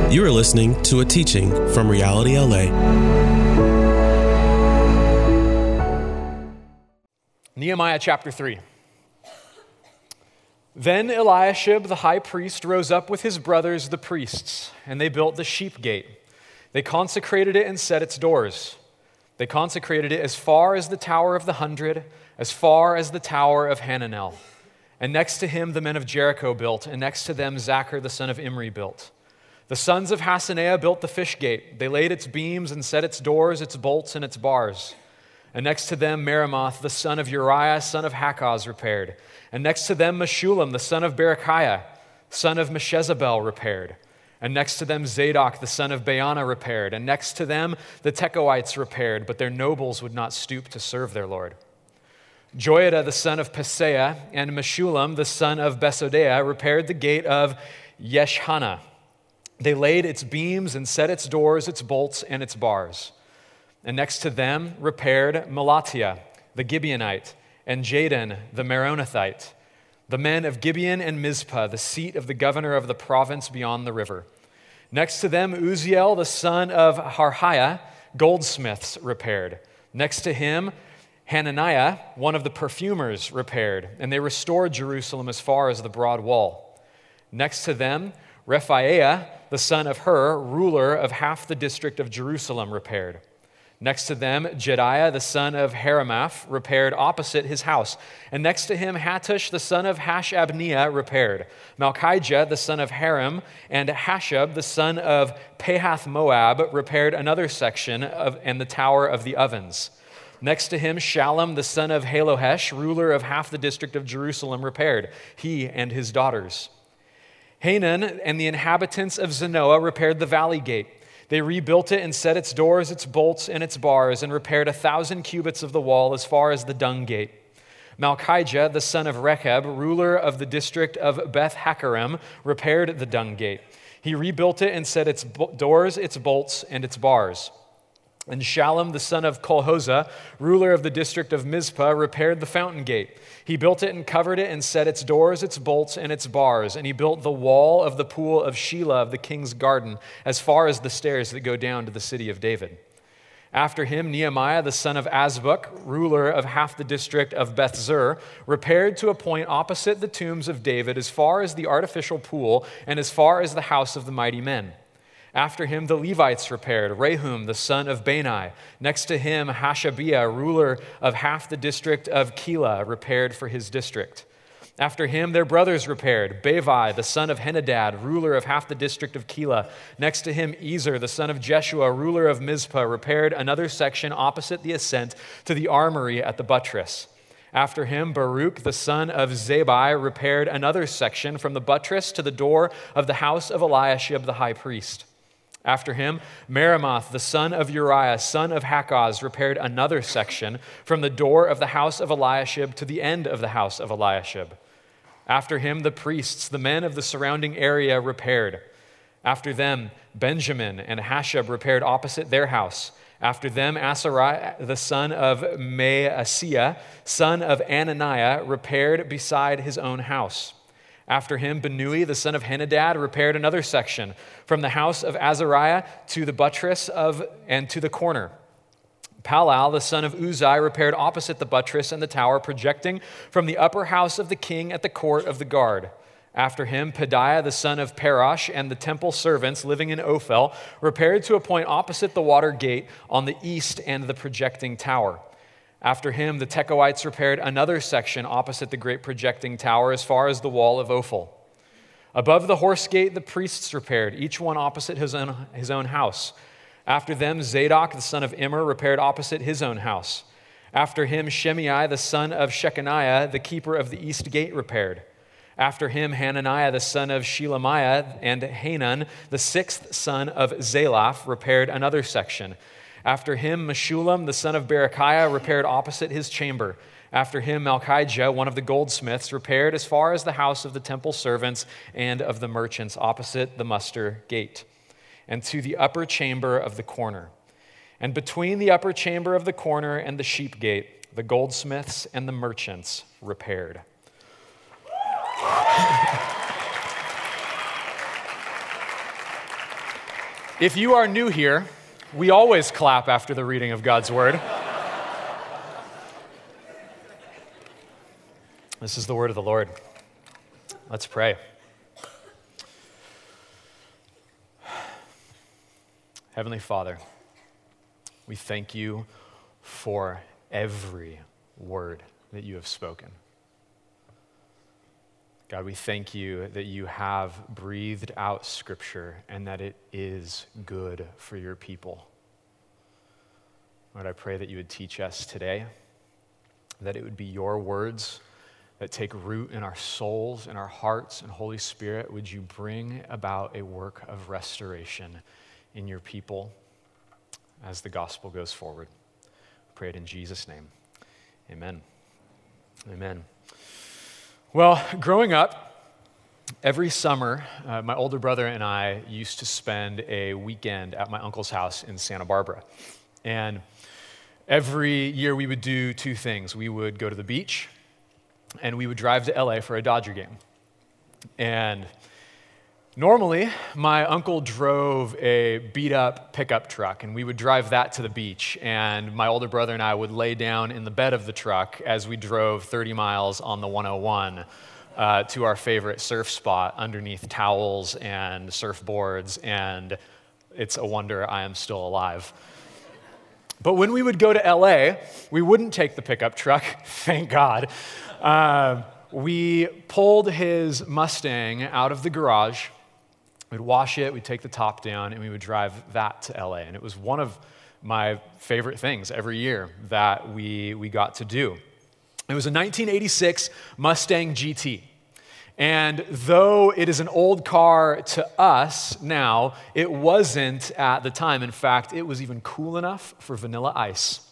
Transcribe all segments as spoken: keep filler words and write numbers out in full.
You are listening to a teaching from Reality L A. Nehemiah chapter three. Then Eliashib the high priest rose up with his brothers the priests, and they built the sheep gate. They consecrated it and set its doors. They consecrated it as far as the Tower of the Hundred, as far as the Tower of Hananel. And next to him the men of Jericho built, and next to them Zachar the son of Imri built. The sons of Hassenaah built the fish gate. They laid its beams and set its doors, its bolts, and its bars. And next to them Meremoth the son of Uriah, son of Hakaz, repaired. And next to them Meshullam the son of Berechiah, son of Meshezabel, repaired. And next to them Zadok the son of Baana repaired. And next to them the Tekoites repaired, but their nobles would not stoop to serve their Lord. Joiada the son of Paseah and Meshullam the son of Besodeah repaired the gate of Yeshana. They laid its beams and set its doors, its bolts, and its bars. And next to them repaired Melatiah, the Gibeonite, and Jadon, the Meronothite, the men of Gibeon and Mizpah, the seat of the governor of the province beyond the river. Next to them Uziel, the son of Harhiah, goldsmiths repaired. Next to him Hananiah, one of the perfumers, repaired, and they restored Jerusalem as far as the broad wall. Next to them Rephaiah, the son of Hur, ruler of half the district of Jerusalem, repaired. Next to them, Jediah, the son of Haramath, repaired opposite his house. And next to him, Hattush, the son of Hashabniah, repaired. Malchijah, the son of Haram, and Hashab, the son of Pahath Moab, repaired another section of and the tower of the ovens. Next to him, Shallum, the son of Halohesh, ruler of half the district of Jerusalem, repaired, he and his daughters. Hanan and the inhabitants of Zanoah repaired the valley gate. They rebuilt it and set its doors, its bolts, and its bars, and repaired a thousand cubits of the wall as far as the dung gate. Malchijah, the son of Rechab, ruler of the district of Beth Hakerem, repaired the dung gate. He rebuilt it and set its doors, its bolts, and its bars. And Shallum, the son of Kolhozah, ruler of the district of Mizpah, repaired the fountain gate. He built it and covered it and set its doors, its bolts, and its bars. And he built the wall of the pool of Shelah of the king's garden as far as the stairs that go down to the city of David. After him, Nehemiah, the son of Azbuk, ruler of half the district of Beth-zur, repaired to a point opposite the tombs of David as far as the artificial pool and as far as the house of the mighty men. After him, the Levites repaired. Rehum, the son of Bani. Next to him, Hashabiah, ruler of half the district of Keilah, repaired for his district. After him, their brothers repaired. Bavai, the son of Henadad, ruler of half the district of Keilah. Next to him, Ezer, the son of Jeshua, ruler of Mizpah, repaired another section opposite the ascent to the armory at the buttress. After him, Baruch, the son of Zabai, repaired another section from the buttress to the door of the house of Eliashib the high priest. After him, Meremoth, the son of Uriah, son of Hakaz, repaired another section from the door of the house of Eliashib to the end of the house of Eliashib. After him, the priests, the men of the surrounding area, repaired. After them, Benjamin and Hashab repaired opposite their house. After them, Asariah, the son of Maaseiah, son of Ananiah, repaired beside his own house. After him, Benui, the son of Henadad, repaired another section from the house of Azariah to the buttress of and to the corner. Palal, the son of Uzai, repaired opposite the buttress and the tower, projecting from the upper house of the king at the court of the guard. After him, Pedaiah, the son of Parash, and the temple servants living in Ophel, repaired to a point opposite the water gate on the east and the projecting tower. After him, the Tekoites repaired another section opposite the great projecting tower as far as the wall of Ophel. Above the horse gate, the priests repaired, each one opposite his own, his own house. After them, Zadok, the son of Immer, repaired opposite his own house. After him, Shimei, the son of Shechaniah, the keeper of the east gate, repaired. After him, Hananiah, the son of Shelemiah, and Hanan, the sixth son of Zalaph, repaired another section. After him, Meshullam, the son of Berechiah, repaired opposite his chamber. After him, Malchijah, one of the goldsmiths, repaired as far as the house of the temple servants and of the merchants opposite the muster gate, and to the upper chamber of the corner. And between the upper chamber of the corner and the sheep gate, the goldsmiths and the merchants repaired. If you are new here, we always clap after the reading of God's word. This is the word of the Lord. Let's pray. Heavenly Father, we thank you for every word that you have spoken. God, we thank you that you have breathed out Scripture and that it is good for your people. Lord, I pray that you would teach us today, that it would be your words that take root in our souls, in our hearts, and Holy Spirit, would you bring about a work of restoration in your people as the gospel goes forward. I pray it in Jesus' name. Amen. Amen. Well, growing up, every summer, uh, my older brother and I used to spend a weekend at my uncle's house in Santa Barbara. And every year we would do two things. We would go to the beach, and we would drive to L A for a Dodger game. And normally, my uncle drove a beat-up pickup truck, and we would drive that to the beach, and my older brother and I would lay down in the bed of the truck as we drove thirty miles on the one oh one uh, to our favorite surf spot underneath towels and surfboards, and it's a wonder I am still alive. But when we would go to L A, we wouldn't take the pickup truck, thank God. Uh, we pulled his Mustang out of the garage. We'd wash it, we'd take the top down, and we would drive that to L A. And it was one of my favorite things every year that we, we got to do. It was a nineteen eighty-six Mustang G T. And though it is an old car to us now, it wasn't at the time. In fact, it was even cool enough for Vanilla Ice.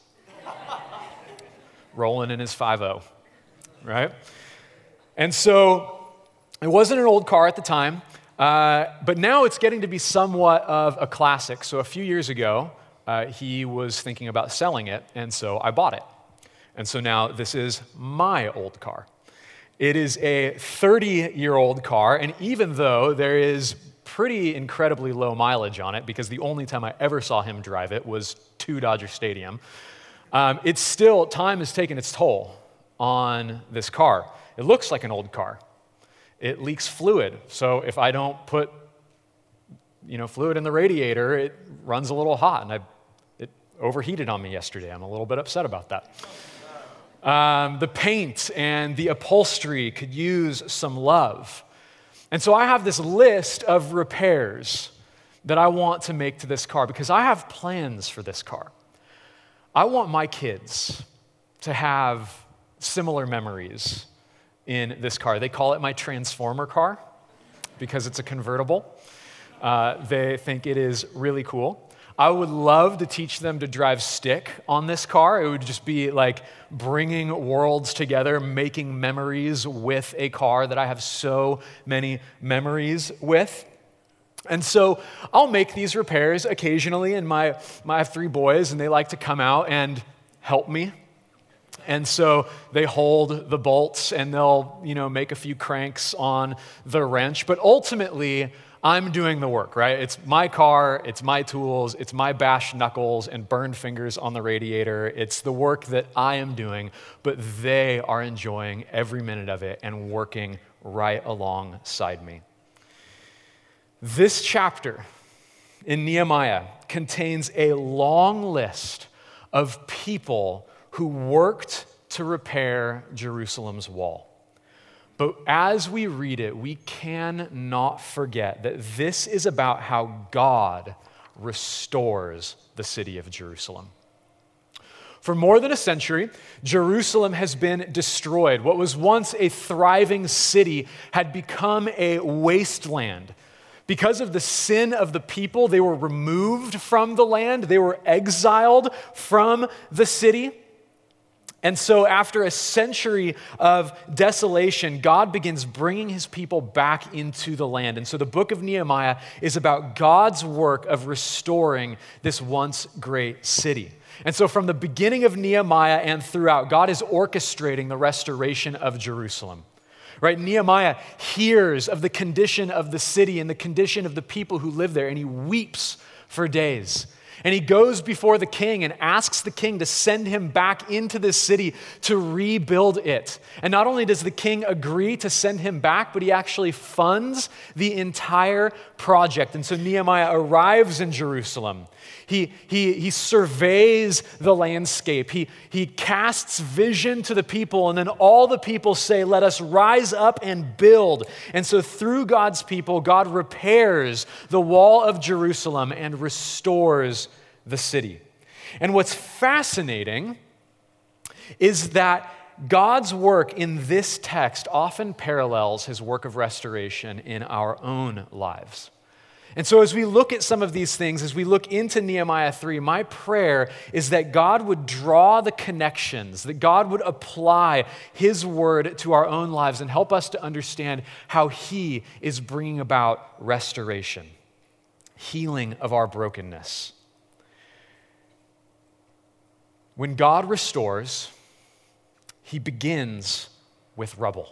Rolling in his five oh, right? And so it wasn't an old car at the time. Uh, but now it's getting to be somewhat of a classic. So a few years ago, uh, he was thinking about selling it, and so I bought it. And so now this is my old car. It is a thirty-year-old car, and even though there is pretty incredibly low mileage on it, because the only time I ever saw him drive it was to Dodger Stadium, um, it's still, time has taken its toll on this car. It looks like an old car. It leaks fluid, so if I don't put, you know, fluid in the radiator, it runs a little hot, and I, it overheated on me yesterday. I'm a little bit upset about that. Um, the paint and the upholstery could use some love. And so I have this list of repairs that I want to make to this car because I have plans for this car. I want my kids to have similar memories in this car. They call it my Transformer car because it's a convertible. Uh, they think it is really cool. I would love to teach them to drive stick on this car. It would just be like bringing worlds together, making memories with a car that I have so many memories with. And so I'll make these repairs occasionally, and my, my I have three boys, and they like to come out and help me. And so they hold the bolts and they'll, you know, make a few cranks on the wrench. But ultimately, I'm doing the work, right? It's my car, it's my tools, it's my bashed knuckles and burned fingers on the radiator. It's the work that I am doing, but they are enjoying every minute of it and working right alongside me. This chapter in Nehemiah contains a long list of people who worked to repair Jerusalem's wall. But as we read it, we cannot forget that this is about how God restores the city of Jerusalem. For more than a century, Jerusalem has been destroyed. What was once a thriving city had become a wasteland. Because of the sin of the people, they were removed from the land. They were exiled from the city. And so after a century of desolation, God begins bringing his people back into the land. And so the book of Nehemiah is about God's work of restoring this once great city. And so from the beginning of Nehemiah and throughout, God is orchestrating the restoration of Jerusalem. Right? Nehemiah hears of the condition of the city and the condition of the people who live there, and he weeps for days. And he goes before the king and asks the king to send him back into this city to rebuild it. And not only does the king agree to send him back, but he actually funds the entire project. And so Nehemiah arrives in Jerusalem. He, he, he surveys the landscape. He, he casts vision to the people, and then all the people say, let us rise up and build. And so through God's people, God repairs the wall of Jerusalem and restores the city. And what's fascinating is that God's work in this text often parallels his work of restoration in our own lives. And so as we look at some of these things, as we look into Nehemiah three, my prayer is that God would draw the connections, that God would apply his word to our own lives and help us to understand how he is bringing about restoration, healing of our brokenness. When God restores, he begins with rubble.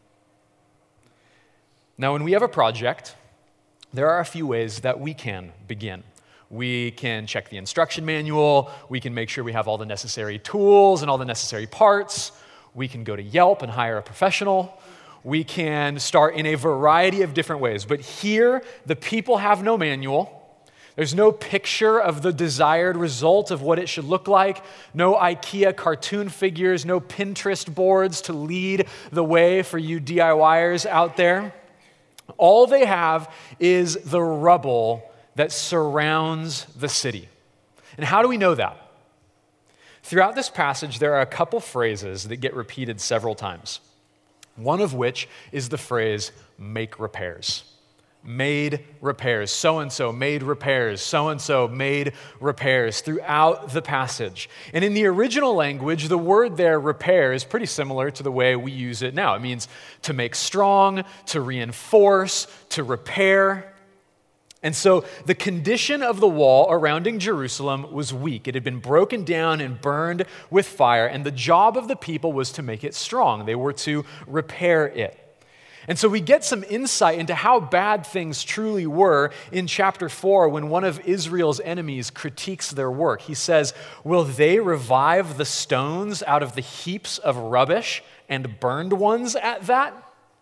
Now, when we have a project, there are a few ways that we can begin. We can check the instruction manual. We can make sure we have all the necessary tools and all the necessary parts. We can go to Yelp and hire a professional. We can start in a variety of different ways. But here, the people have no manual. There's no picture of the desired result of what it should look like, no IKEA cartoon figures, no Pinterest boards to lead the way for you DIYers out there. All they have is the rubble that surrounds the city. And how do we know that? Throughout this passage, there are a couple phrases that get repeated several times. One of which is the phrase, make repairs. Made repairs. So-and-so made repairs. So-and-so made repairs throughout the passage. And in the original language, the word there, repair, is pretty similar to the way we use it now. It means to make strong, to reinforce, to repair. And so the condition of the wall surrounding Jerusalem was weak. It had been broken down and burned with fire, and the job of the people was to make it strong. They were to repair it. And so we get some insight into how bad things truly were in chapter four when one of Israel's enemies critiques their work. He says, will they revive the stones out of the heaps of rubbish and burned ones at that?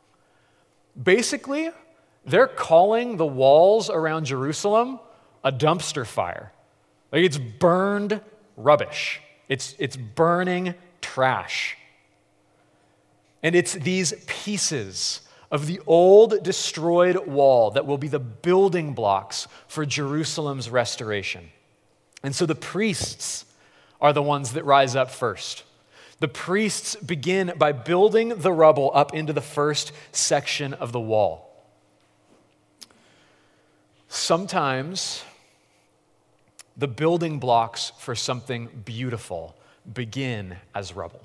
Basically, they're calling the walls around Jerusalem a dumpster fire. Like it's burned rubbish. It's, it's burning trash. And it's these pieces of the old destroyed wall that will be the building blocks for Jerusalem's restoration. And so the priests are the ones that rise up first. The priests begin by building the rubble up into the first section of the wall. Sometimes the building blocks for something beautiful begin as rubble.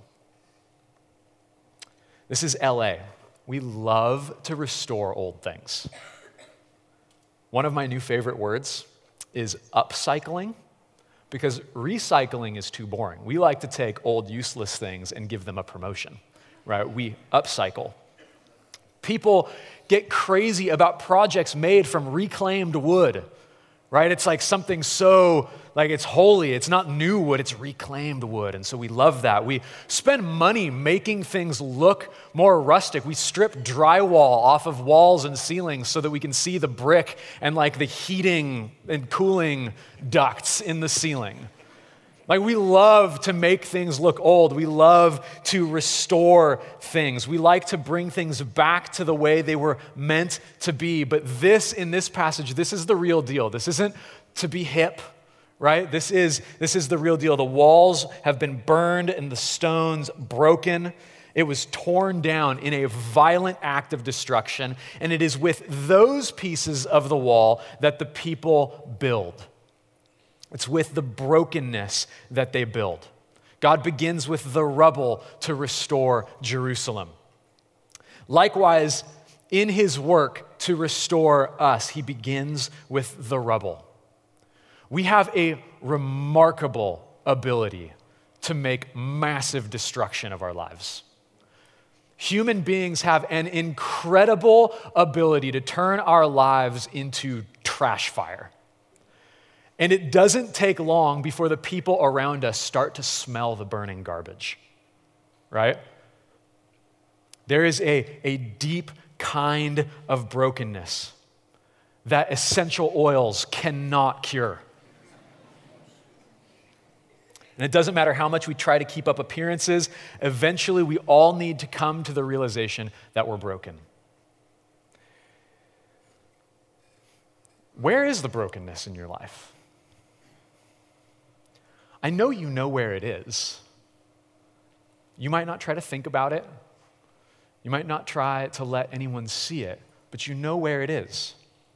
This is L A. We love to restore old things. One of my new favorite words is upcycling, because recycling is too boring. We like to take old, useless things and give them a promotion, right? We upcycle. People get crazy about projects made from reclaimed wood, right? It's like something so, like it's holy. It's not new wood, it's reclaimed wood. And so we love that. We spend money making things look more rustic. We strip drywall off of walls and ceilings so that we can see the brick and like the heating and cooling ducts in the ceiling. Like we love to make things look old. We love to restore things. We like to bring things back to the way they were meant to be. But this, in this passage, this is the real deal. This isn't to be hip, right? This is, this is the real deal. The walls have been burned and the stones broken. It was torn down in a violent act of destruction. And it is with those pieces of the wall that the people build. It's with the brokenness that they build. God begins with the rubble to restore Jerusalem. Likewise, in his work to restore us, he begins with the rubble. We have a remarkable ability to make massive destruction of our lives. Human beings have an incredible ability to turn our lives into trash fire. And it doesn't take long before the people around us start to smell the burning garbage, right? There is a, a deep kind of brokenness that essential oils cannot cure. And it doesn't matter how much we try to keep up appearances, eventually we all need to come to the realization that we're broken. Where is the brokenness in your life? I know you know where it is. You might not try to think about it. You might not try to let anyone see it, but you know where it is.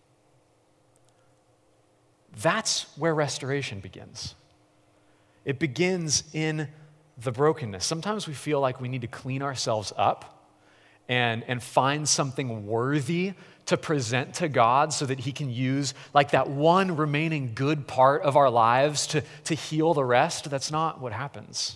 That's where restoration begins. It begins in the brokenness. Sometimes we feel like we need to clean ourselves up and, and find something worthy to present to God so that he can use like that one remaining good part of our lives to, to heal the rest. That's not what happens.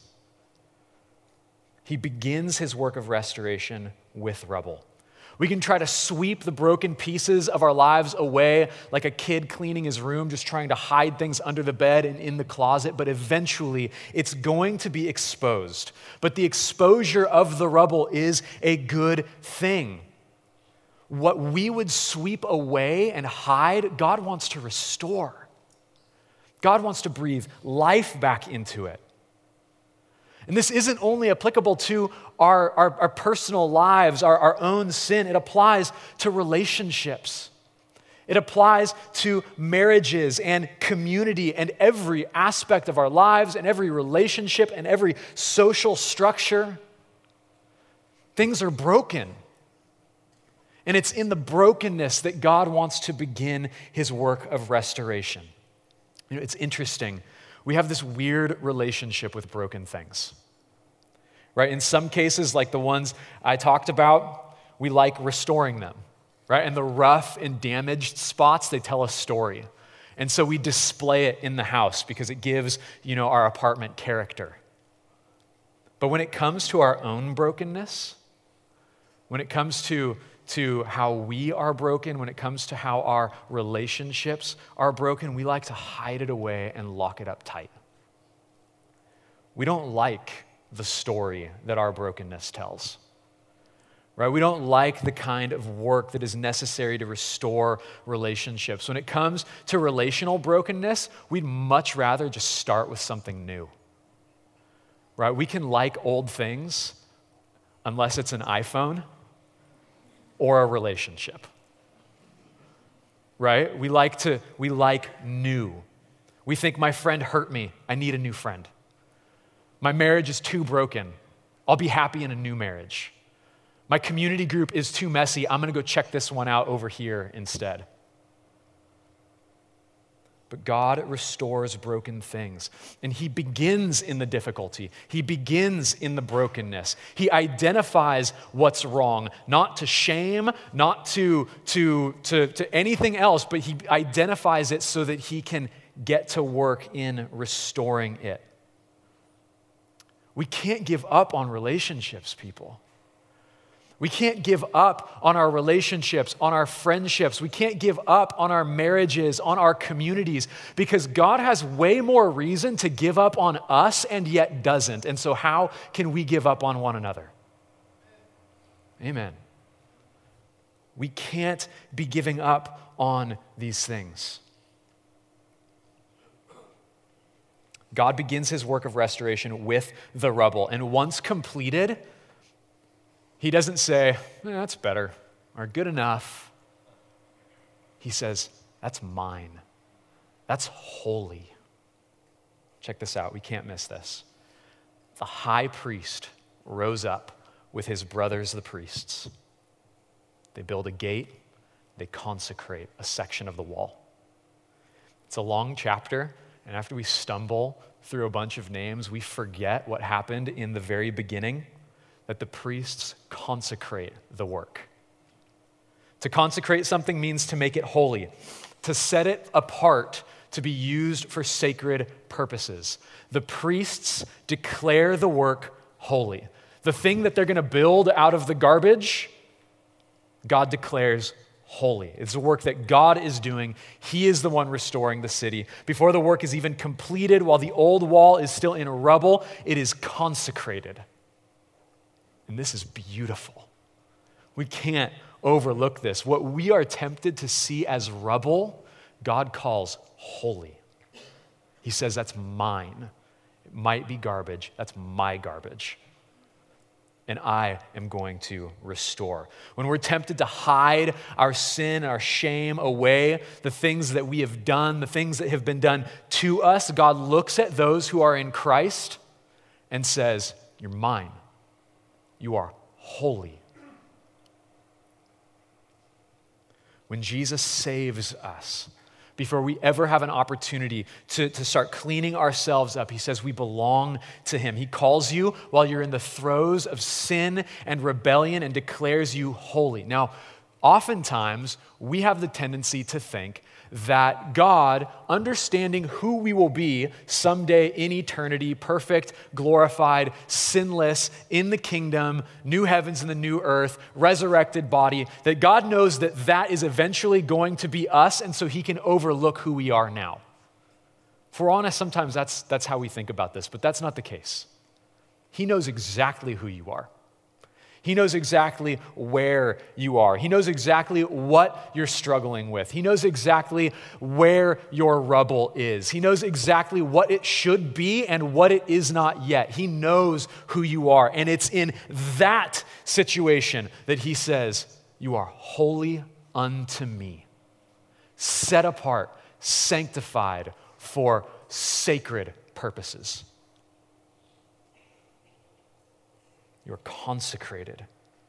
He begins his work of restoration with rubble. We can try to sweep the broken pieces of our lives away like a kid cleaning his room, just trying to hide things under the bed and in the closet, but eventually it's going to be exposed. But the exposure of the rubble is a good thing. What we would sweep away and hide, God wants to restore. God wants to breathe life back into it. And this isn't only applicable to our, our, our personal lives, our, our own sin. It applies to relationships. It applies to marriages and community and every aspect of our lives and every relationship and every social structure. Things are broken. And it's in the brokenness that God wants to begin his work of restoration. You know, it's interesting. We have this weird relationship with broken things, right? In some cases, like the ones I talked about, we like restoring them, right? And the rough and damaged spots, they tell a story. And so we display it in the house because it gives, you know, our apartment character. But when it comes to our own brokenness, when it comes to to how we are broken, when it comes to how our relationships are broken, we like to hide it away and lock it up tight. We don't like the story that our brokenness tells, right? We don't like the kind of work that is necessary to restore relationships. When it comes to relational brokenness, we'd much rather just start with something new, right? We can like old things unless it's an iPhone or a relationship, right? We like to, we like new. We think my friend hurt me. I need a new friend. My marriage is too broken. I'll be happy in a new marriage. My community group is too messy. I'm going to go check this one out over here instead. But God restores broken things, and he begins in the difficulty. He begins in the brokenness. He identifies what's wrong, not to shame, not to, to, to, to anything else, but he identifies it so that he can get to work in restoring it. We can't give up on relationships, people. We can't give up on our relationships, on our friendships. We can't give up on our marriages, on our communities, because God has way more reason to give up on us and yet doesn't. And so how can we give up on one another? Amen. We can't be giving up on these things. God begins his work of restoration with the rubble. And once completed, he doesn't say, eh, that's better, or good enough. He says, that's mine. That's holy. Check this out. We can't miss this. The high priest rose up with his brothers, the priests. They build a gate. They consecrate a section of the wall. It's a long chapter, and after we stumble through a bunch of names, we forget what happened in the very beginning, that the priests consecrate the work. To consecrate something means to make it holy, to set it apart to be used for sacred purposes. The priests declare the work holy. The thing that they're going to build out of the garbage, God declares holy. It's a work that God is doing. He is the one restoring the city. Before the work is even completed, while the old wall is still in rubble, it is consecrated. And this is beautiful. We can't overlook this. What we are tempted to see as rubble, God calls holy. He says, that's mine. It might be garbage. That's my garbage. And I am going to restore. When we're tempted to hide our sin, our shame away, the things that we have done, the things that have been done to us, God looks at those who are in Christ and says, you're mine. You are holy. When Jesus saves us, before we ever have an opportunity to, to start cleaning ourselves up, he says we belong to him. He calls you while you're in the throes of sin and rebellion and declares you holy. Now, oftentimes, we have the tendency to think that God, understanding who we will be someday in eternity, perfect, glorified, sinless, in the kingdom, new heavens and the new earth, resurrected body, that God knows that that is eventually going to be us, and so he can overlook who we are now. If we're honest, sometimes that's, that's how we think about this, but that's not the case. He knows exactly who you are. He knows exactly where you are. He knows exactly what you're struggling with. He knows exactly where your rubble is. He knows exactly what it should be and what it is not yet. He knows who you are. And it's in that situation that he says, you are holy unto me, set apart, sanctified for sacred purposes. You're consecrated.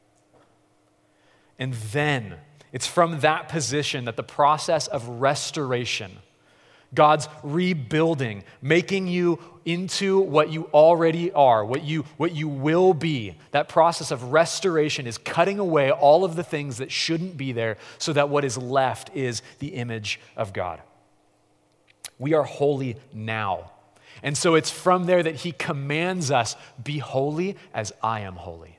And then it's from that position that the process of restoration, God's rebuilding, making you into what you already are, what you, what you will be, that process of restoration is cutting away all of the things that shouldn't be there so that what is left is the image of God. We are holy now. And so it's from there that he commands us, be holy as I am holy.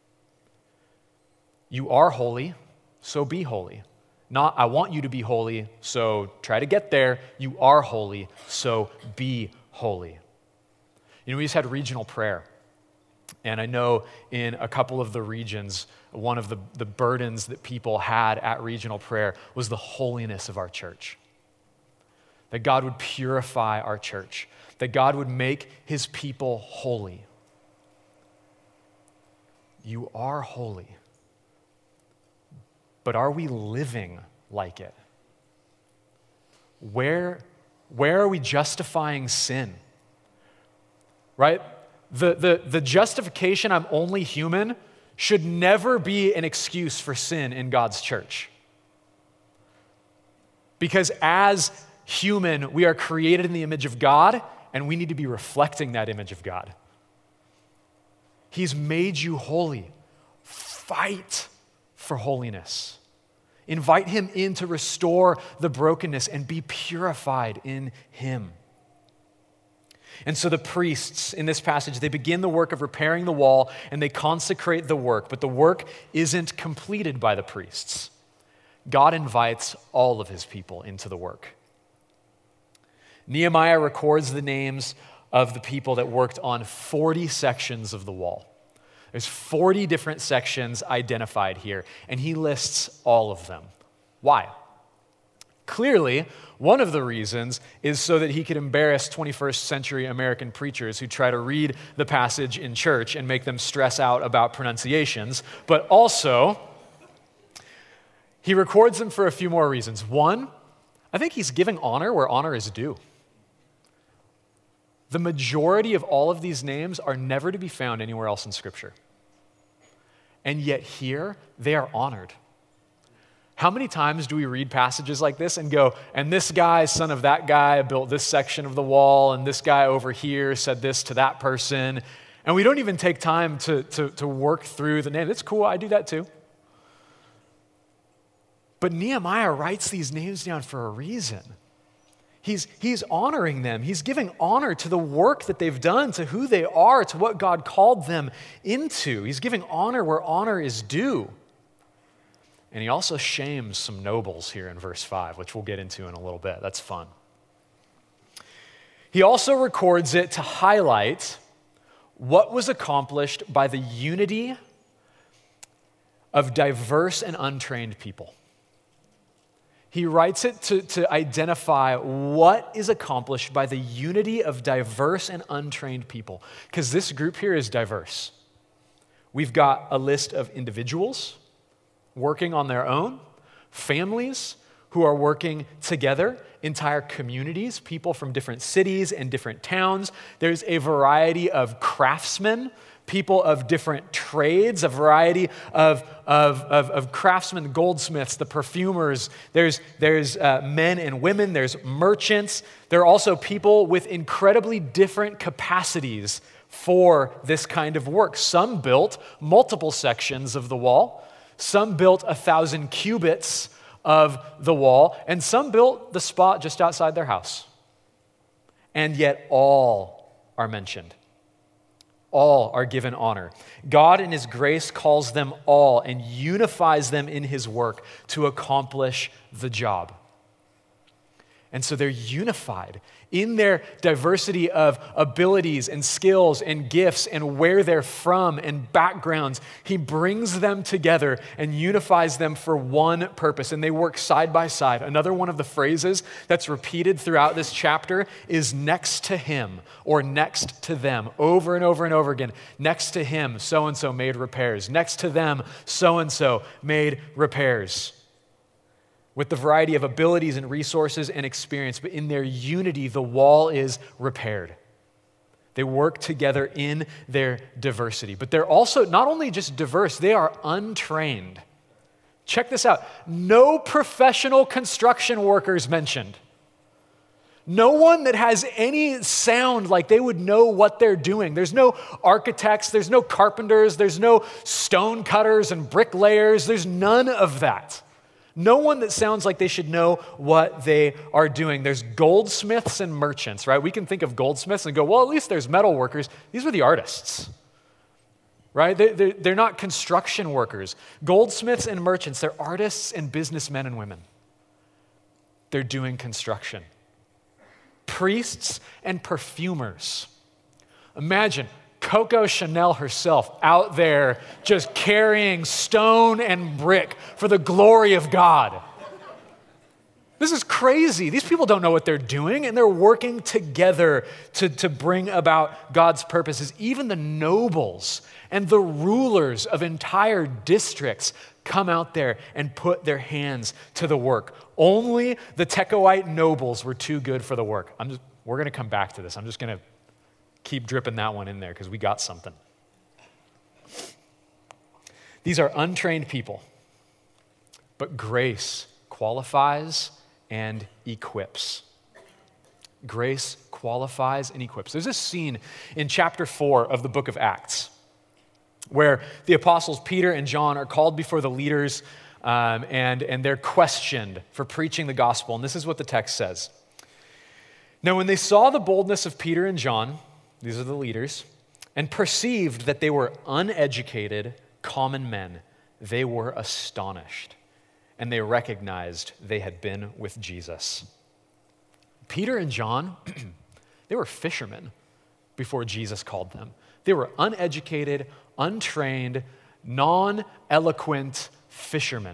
You are holy, so be holy. Not, I want you to be holy, so try to get there. You are holy, so be holy. You know, we just had regional prayer. And I know in a couple of the regions, one of the, the burdens that people had at regional prayer was the holiness of our church. That God would purify our church. That God would make his people holy. You are holy. But are we living like it? Where, where are we justifying sin? Right? The, the, the justification, I'm only human, should never be an excuse for sin in God's church. Because as human, we are created in the image of God, and we need to be reflecting that image of God. He's made you holy. Fight for holiness. Invite him in to restore the brokenness and be purified in him. And so the priests in this passage, they begin the work of repairing the wall and they consecrate the work, but the work isn't completed by the priests. God invites all of his people into the work. Nehemiah records the names of the people that worked on forty sections of the wall. There's forty different sections identified here, and he lists all of them. Why? Clearly, one of the reasons is so that he could embarrass twenty-first century American preachers who try to read the passage in church and make them stress out about pronunciations, but also he records them for a few more reasons. One, I think he's giving honor where honor is due. The majority of all of these names are never to be found anywhere else in Scripture. And yet here, they are honored. How many times do we read passages like this and go, and this guy, son of that guy, built this section of the wall, and this guy over here said this to that person, and we don't even take time to, to, to work through the name. It's cool, I do that too. But Nehemiah writes these names down for a reason. He's, he's honoring them. He's giving honor to the work that they've done, to who they are, to what God called them into. He's giving honor where honor is due. And he also shames some nobles here in verse five, which we'll get into in a little bit. That's fun. He also records it to highlight what was accomplished by the unity of diverse and untrained people. He writes it to, to identify what is accomplished by the unity of diverse and untrained people. Because this group here is diverse. We've got a list of individuals working on their own, families who are working together, entire communities, people from different cities and different towns. There's a variety of craftsmen, people of different trades, a variety of, of, of, of craftsmen, the goldsmiths, the perfumers. There's, there's uh, men and women, there's merchants. There are also people with incredibly different capacities for this kind of work. Some built multiple sections of the wall. Some built a thousand cubits of the wall, and some built the spot just outside their house. And yet all are mentioned. All are given honor. God in his grace calls them all and unifies them in his work to accomplish the job. And so they're unified in their diversity of abilities and skills and gifts and where they're from and backgrounds. He brings them together and unifies them for one purpose, and they work side by side. Another one of the phrases that's repeated throughout this chapter is next to him or next to them, over and over and over again. Next to him, so-and-so made repairs. Next to them, so-and-so made repairs. With the variety of abilities and resources and experience, but in their unity, the wall is repaired. They work together in their diversity. But they're also not only just diverse, they are untrained. Check this out. No professional construction workers mentioned. No one that has any sound like they would know what they're doing. There's no architects, there's no carpenters, there's no stone cutters and bricklayers. There's none of that. No one that sounds like they should know what they are doing. There's goldsmiths and merchants, right? We can think of goldsmiths and go, well, at least there's metal workers. These were the artists, right? They're, they're not construction workers. Goldsmiths and merchants, they're artists and businessmen and women. They're doing construction. Priests and perfumers. Imagine Coco Chanel herself out there just carrying stone and brick for the glory of God. This is crazy. These people don't know what they're doing, and they're working together to, to bring about God's purposes. Even the nobles and the rulers of entire districts come out there and put their hands to the work. Only the Tekoite nobles were too good for the work. I'm just, we're going to come back to this. I'm just going to keep dripping that one in there because we got something. These are untrained people, but grace qualifies and equips. Grace qualifies and equips. There's a scene in chapter four of the book of Acts where the apostles Peter and John are called before the leaders um, and, and they're questioned for preaching the gospel. And this is what the text says. Now, when they saw the boldness of Peter and John, these are the leaders, and perceived that they were uneducated, common men, they were astonished, and they recognized they had been with Jesus. Peter and John, they were fishermen before Jesus called them. They were uneducated, untrained, non-eloquent fishermen.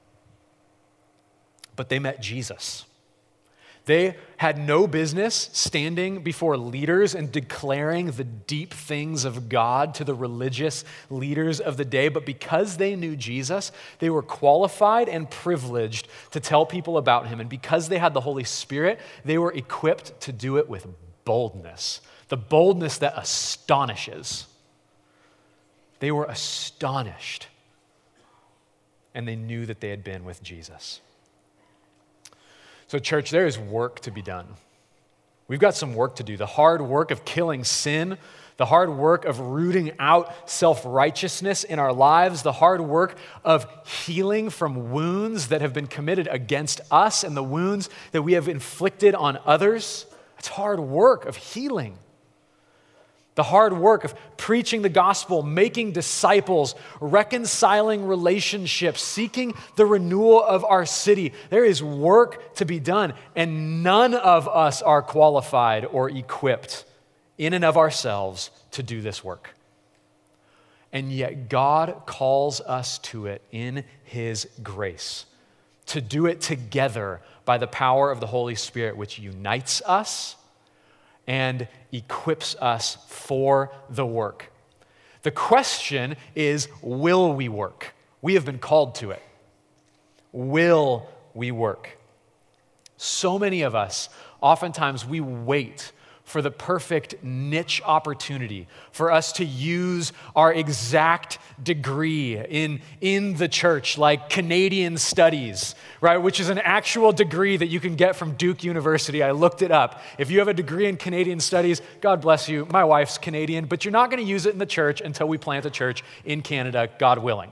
But they met Jesus. They had no business standing before leaders and declaring the deep things of God to the religious leaders of the day, but because they knew Jesus, they were qualified and privileged to tell people about him. And because they had the Holy Spirit, they were equipped to do it with boldness, the boldness that astonishes. They were astonished, and they knew that they had been with Jesus. So church, there is work to be done. We've got some work to do. The hard work of killing sin, the hard work of rooting out self-righteousness in our lives, the hard work of healing from wounds that have been committed against us and the wounds that we have inflicted on others. It's hard work of healing. The hard work of preaching the gospel, making disciples, reconciling relationships, seeking the renewal of our city. There is work to be done, and none of us are qualified or equipped in and of ourselves to do this work. And yet God calls us to it in His grace, to do it together by the power of the Holy Spirit, which unites us and equips us for the work. The question is, will we work? We have been called to it. Will we work? So many of us, oftentimes we wait for the perfect niche opportunity for us to use our exact degree in, in the church, like Canadian Studies, right? Which is an actual degree that you can get from Duke University. I looked it up. If you have a degree in Canadian Studies, God bless you. My wife's Canadian, but you're not going to use it in the church until we plant a church in Canada, God willing.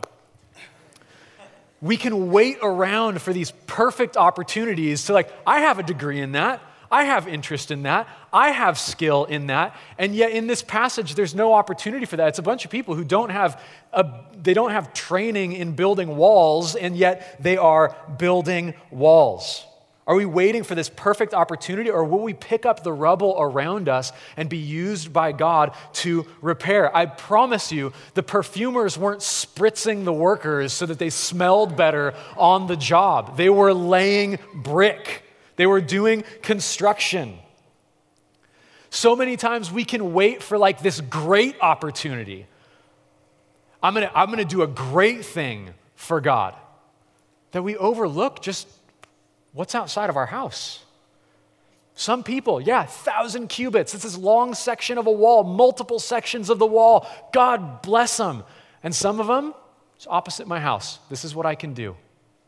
We can wait around for these perfect opportunities to like, I have a degree in that. I have interest in that. I have skill in that. And yet in this passage, there's no opportunity for that. It's a bunch of people who don't have a, they don't have training in building walls, and yet they are building walls. Are we waiting for this perfect opportunity, or will we pick up the rubble around us and be used by God to repair? I promise you, the perfumers weren't spritzing the workers so that they smelled better on the job. They were laying brick. They were doing construction. So many times we can wait for like this great opportunity. I'm gonna, I'm gonna do a great thing for God, that we overlook just what's outside of our house. Some people, yeah, thousand cubits. It's this long section of a wall, multiple sections of the wall. God bless them. And some of them, it's opposite my house. This is what I can do.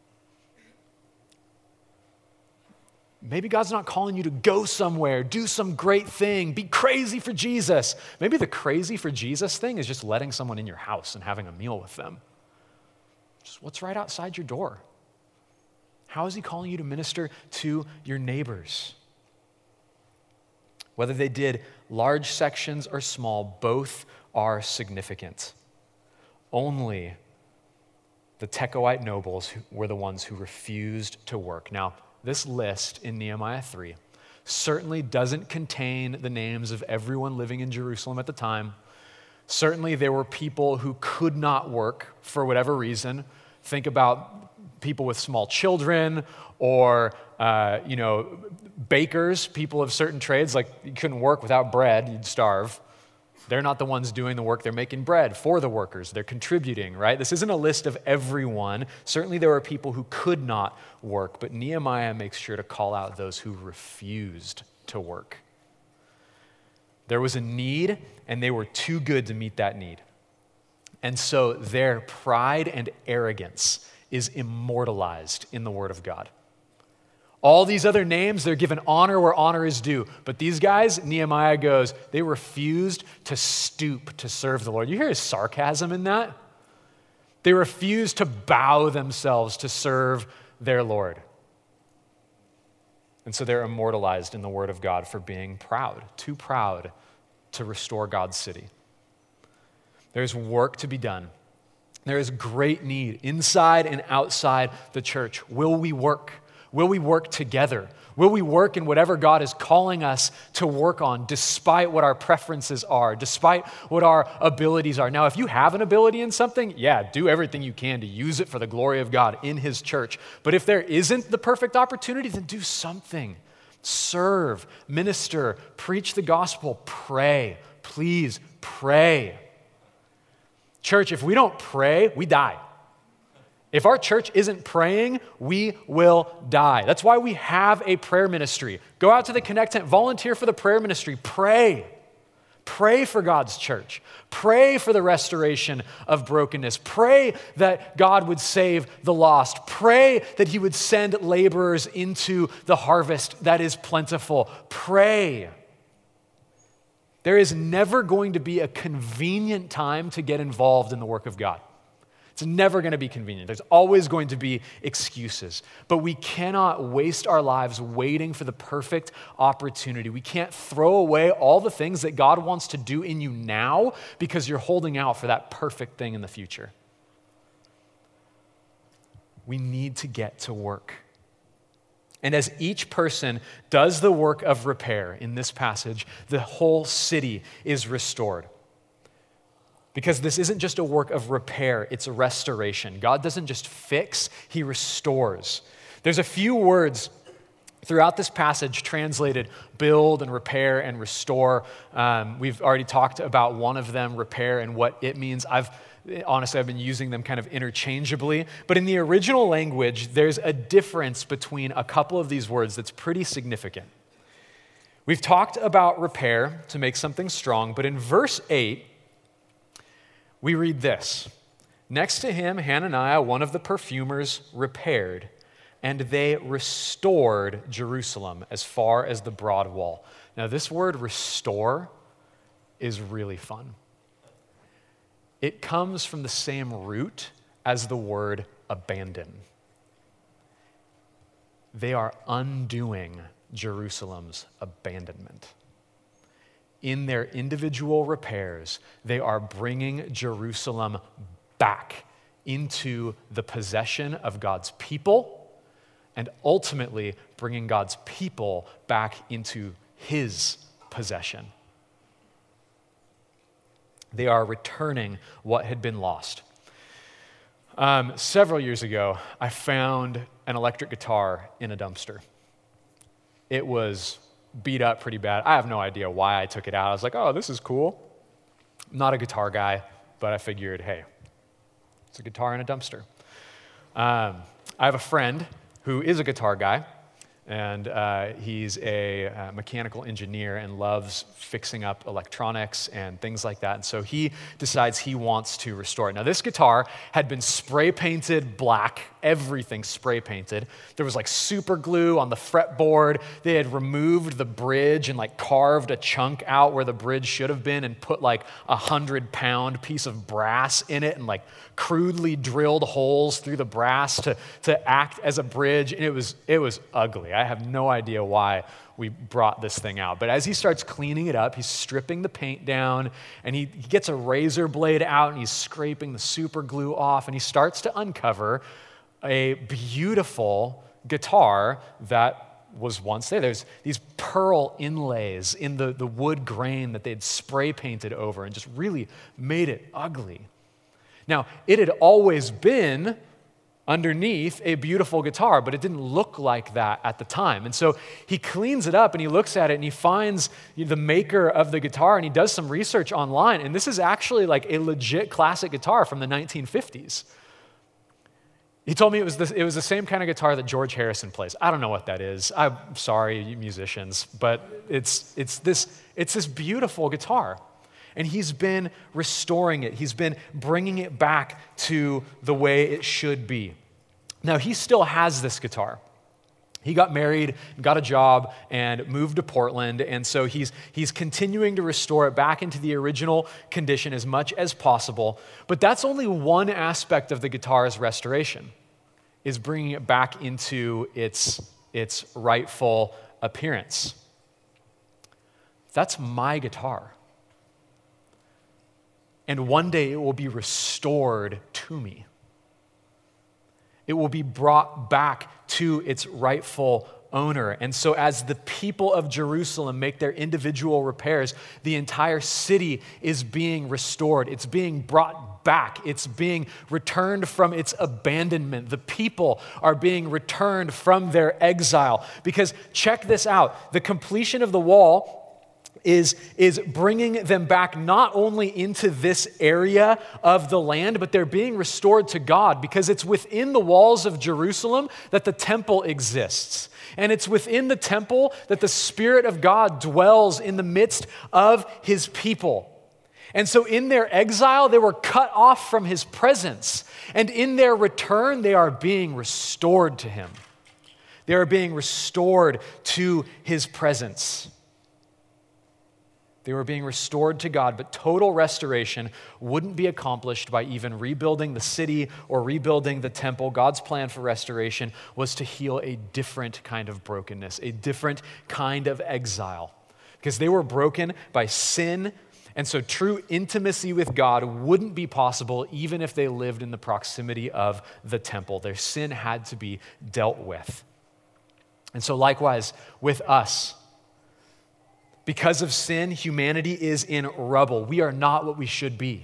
Maybe God's not calling you to go somewhere, do some great thing, be crazy for Jesus. Maybe the crazy for Jesus thing is just letting someone in your house and having a meal with them. Just what's right outside your door? How is He calling you to minister to your neighbors? Whether they did large sections or small, both are significant. Only the Tekoite nobles were the ones who refused to work. Now, this list in Nehemiah three certainly doesn't contain the names of everyone living in Jerusalem at the time. Certainly there were people who could not work for whatever reason. Think about people with small children, or uh, you know, bakers, people of certain trades. Like, you couldn't work without bread, you'd starve. They're not the ones doing the work. They're making bread for the workers. They're contributing, right? This isn't a list of everyone. Certainly there were people who could not work, but Nehemiah makes sure to call out those who refused to work. There was a need, and they were too good to meet that need. And so their pride and arrogance is immortalized in the Word of God. All these other names, they're given honor where honor is due. But these guys, Nehemiah goes, they refused to stoop to serve the Lord. You hear his sarcasm in that? They refused to bow themselves to serve their Lord. And so they're immortalized in the Word of God for being proud, too proud to restore God's city. There's work to be done. There is great need inside and outside the church. Will we work? Will we work together? Will we work in whatever God is calling us to work on, despite what our preferences are, despite what our abilities are? Now, if you have an ability in something, yeah, do everything you can to use it for the glory of God in His church. But if there isn't the perfect opportunity, then do something. Serve, minister, preach the gospel, pray. Please pray. Church, if we don't pray, we die. If our church isn't praying, we will die. That's why we have a prayer ministry. Go out to the Connect tent, volunteer for the prayer ministry, pray. Pray for God's church. Pray for the restoration of brokenness. Pray that God would save the lost. Pray that He would send laborers into the harvest that is plentiful. Pray. There is never going to be a convenient time to get involved in the work of God. It's never going to be convenient. There's always going to be excuses. But we cannot waste our lives waiting for the perfect opportunity. We can't throw away all the things that God wants to do in you now because you're holding out for that perfect thing in the future. We need to get to work. And as each person does the work of repair in this passage, the whole city is restored. Because this isn't just a work of repair, it's a restoration. God doesn't just fix, he restores. There's a few words throughout this passage translated build and repair and restore. Um, we've already talked about one of them, repair, and what it means. I've honestly, I've been using them kind of interchangeably. But in the original language, there's a difference between a couple of these words that's pretty significant. We've talked about repair to make something strong, but in verse eight, we read this. Next to him, Hananiah, one of the perfumers, repaired, and they restored Jerusalem as far as the broad wall. Now, this word restore is really fun. It comes from the same root as the word abandon. They are undoing Jerusalem's abandonment. In their individual repairs, they are bringing Jerusalem back into the possession of God's people and ultimately bringing God's people back into his possession. They are returning what had been lost. Um, several years ago, I found an electric guitar in a dumpster. It was beat up pretty bad. I have no idea why I took it out. I was like, oh, this is cool. I'm not a guitar guy, but I figured, hey, it's a guitar in a dumpster. Um, I have a friend who is a guitar guy, and uh, he's a uh, mechanical engineer and loves fixing up electronics and things like that. And so he decides he wants to restore it. Now, this guitar had been spray painted black, everything spray painted. There was like super glue on the fretboard. They had removed the bridge and like carved a chunk out where the bridge should have been and put like a hundred pound piece of brass in it and like crudely drilled holes through the brass to, to act as a bridge. And it was, it was ugly. I have no idea why we brought this thing out. But as he starts cleaning it up, he's stripping the paint down, and he, he gets a razor blade out, and he's scraping the super glue off, and he starts to uncover a beautiful guitar that was once there. There's these pearl inlays in the, the wood grain that they'd spray painted over and just really made it ugly. Now, it had always been underneath a beautiful guitar, but it didn't look like that at the time. And so he cleans it up and he looks at it and he finds the maker of the guitar and he does some research online. And this is actually like a legit classic guitar from the nineteen fifties. He told me it was the, it was the same kind of guitar that George Harrison plays. I don't know what that is. I'm sorry, you musicians, but it's it's this it's this beautiful guitar. And he's been restoring it. He's been bringing it back to the way it should be. Now, he still has this guitar. He got married, got a job, and moved to Portland. And so he's, he's continuing to restore it back into the original condition as much as possible. But that's only one aspect of the guitar's restoration, is bringing it back into its, its rightful appearance. That's my guitar. And one day it will be restored to me. It will be brought back to its rightful owner. And so as the people of Jerusalem make their individual repairs, the entire city is being restored. It's being brought back. It's being returned from its abandonment. The people are being returned from their exile. Because check this out, the completion of the wall is, is bringing them back not only into this area of the land, but they're being restored to God, because it's within the walls of Jerusalem that the temple exists. And it's within the temple that the Spirit of God dwells in the midst of his people. And so in their exile, they were cut off from his presence. And in their return, they are being restored to him. They are being restored to his presence. They were being restored to God, but total restoration wouldn't be accomplished by even rebuilding the city or rebuilding the temple. God's plan for restoration was to heal a different kind of brokenness, a different kind of exile, because they were broken by sin. And so true intimacy with God wouldn't be possible even if they lived in the proximity of the temple. Their sin had to be dealt with. And so likewise with us, because of sin, humanity is in rubble. We are not what we should be.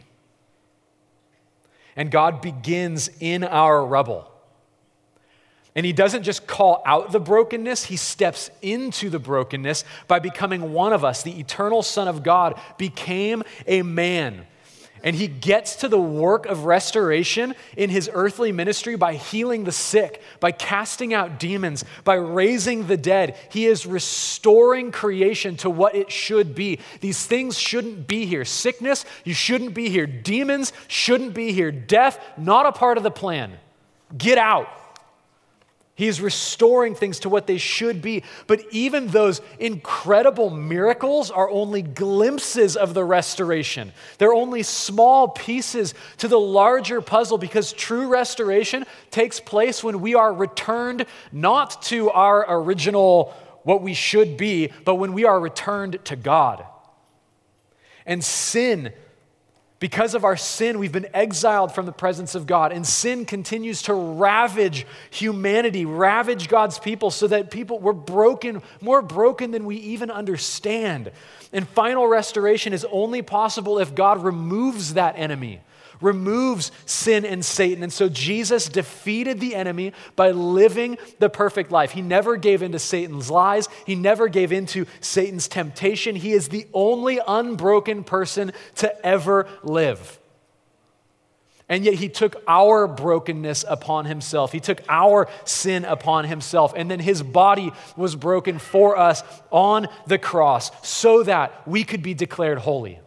And God begins in our rubble. And he doesn't just call out the brokenness, he steps into the brokenness by becoming one of us. The eternal Son of God became a man. And he gets to the work of restoration in his earthly ministry by healing the sick, by casting out demons, by raising the dead. He is restoring creation to what it should be. These things shouldn't be here. Sickness, you shouldn't be here. Demons shouldn't be here. Death, not a part of the plan. Get out. He is restoring things to what they should be. But even those incredible miracles are only glimpses of the restoration. They're only small pieces to the larger puzzle, because true restoration takes place when we are returned not to our original, what we should be, but when we are returned to God. And sin, because of our sin, we've been exiled from the presence of God, and sin continues to ravage humanity, ravage God's people, so that people, we're broken, more broken than we even understand. And final restoration is only possible if God removes that enemy, removes sin and Satan. And so Jesus defeated the enemy by living the perfect life. He never gave in to Satan's lies. He never gave in to Satan's temptation. He is the only unbroken person to ever live. And yet he took our brokenness upon himself. He took our sin upon himself. And then his body was broken for us on the cross so that we could be declared holy.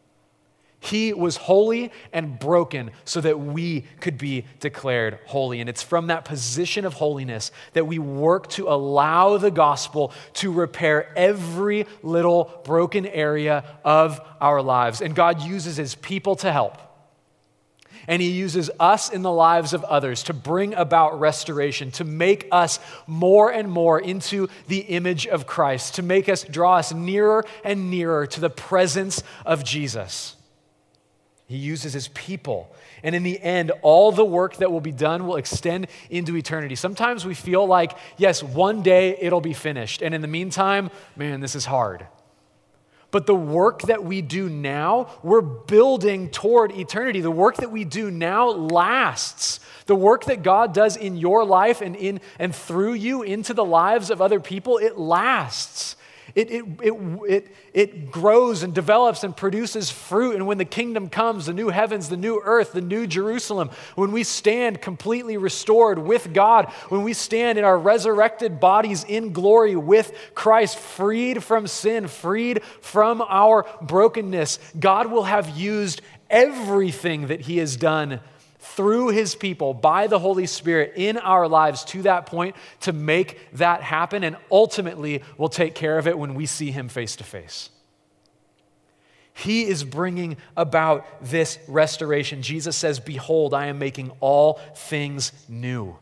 He was holy and broken so that we could be declared holy. And it's from that position of holiness that we work to allow the gospel to repair every little broken area of our lives. And God uses his people to help. And he uses us in the lives of others to bring about restoration, to make us more and more into the image of Christ, to make us, draw us nearer and nearer to the presence of Jesus. He uses his people. And in the end, all the work that will be done will extend into eternity. Sometimes we feel like, yes, one day it'll be finished. And in the meantime, man, this is hard. But the work that we do now, we're building toward eternity. The work that we do now lasts. The work that God does in your life and in and through you into the lives of other people, it lasts. It, it, it, it, it grows and develops and produces fruit. And when the kingdom comes, the new heavens, the new earth, the new Jerusalem, when we stand completely restored with God, when we stand in our resurrected bodies in glory with Christ, freed from sin, freed from our brokenness, God will have used everything that he has done through his people, by the Holy Spirit in our lives to that point to make that happen, and ultimately will take care of it when we see him face to face. He is bringing about this restoration. Jesus says, "Behold, I am making all things new."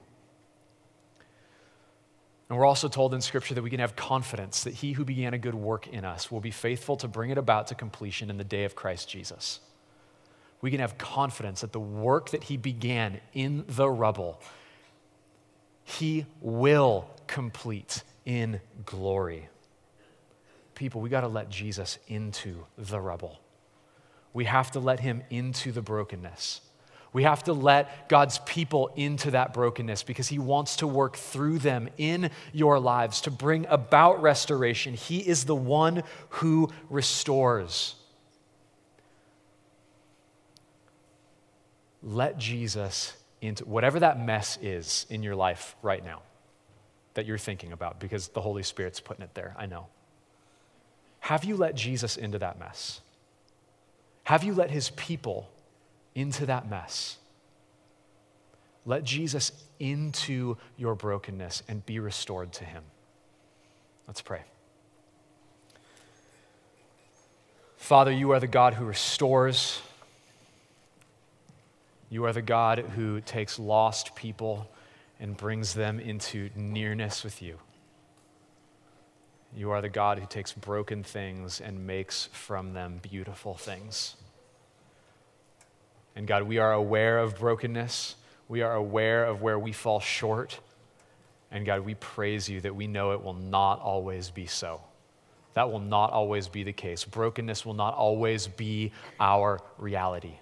And we're also told in Scripture that we can have confidence that he who began a good work in us will be faithful to bring it about to completion in the day of Christ Jesus. We can have confidence that the work that he began in the rubble, he will complete in glory. People, we got to let Jesus into the rubble. We have to let him into the brokenness. We have to let God's people into that brokenness because he wants to work through them in your lives to bring about restoration. He is the one who restores. Let Jesus into whatever that mess is in your life right now that you're thinking about, because the Holy Spirit's putting it there, I know. Have you let Jesus into that mess? Have you let his people into that mess? Let Jesus into your brokenness and be restored to him. Let's pray. Father, you are the God who restores. You are the God who takes lost people and brings them into nearness with you. You are the God who takes broken things and makes from them beautiful things. And God, we are aware of brokenness. We are aware of where we fall short. And God, we praise you that we know it will not always be so. That will not always be the case. Brokenness will not always be our reality.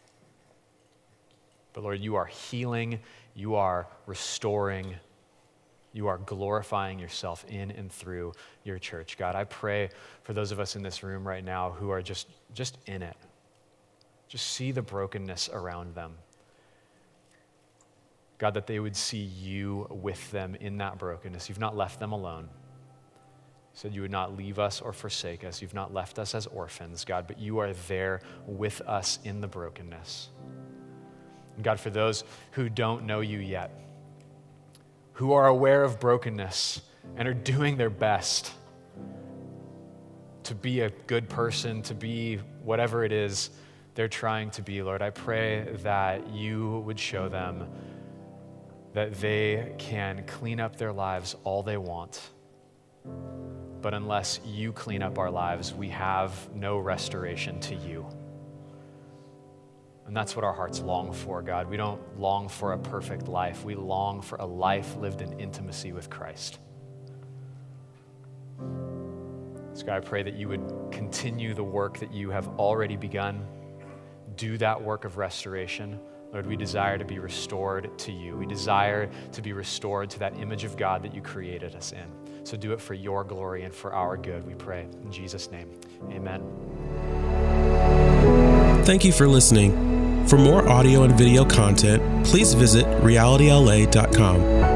But Lord, you are healing, you are restoring, you are glorifying yourself in and through your church. God, I pray for those of us in this room right now who are just, just in it. Just see the brokenness around them. God, that they would see you with them in that brokenness. You've not left them alone. You said you would not leave us or forsake us. You've not left us as orphans, God, but you are there with us in the brokenness. And God, for those who don't know you yet, who are aware of brokenness and are doing their best to be a good person, to be whatever it is they're trying to be, Lord, I pray that you would show them that they can clean up their lives all they want. But unless you clean up our lives, we have no restoration to you. And that's what our hearts long for, God. We don't long for a perfect life. We long for a life lived in intimacy with Christ. So God, I pray that you would continue the work that you have already begun. Do that work of restoration. Lord, we desire to be restored to you. We desire to be restored to that image of God that you created us in. So do it for your glory and for our good, we pray. In Jesus' name, amen. Thank you for listening. For more audio and video content, please visit reality L A dot com.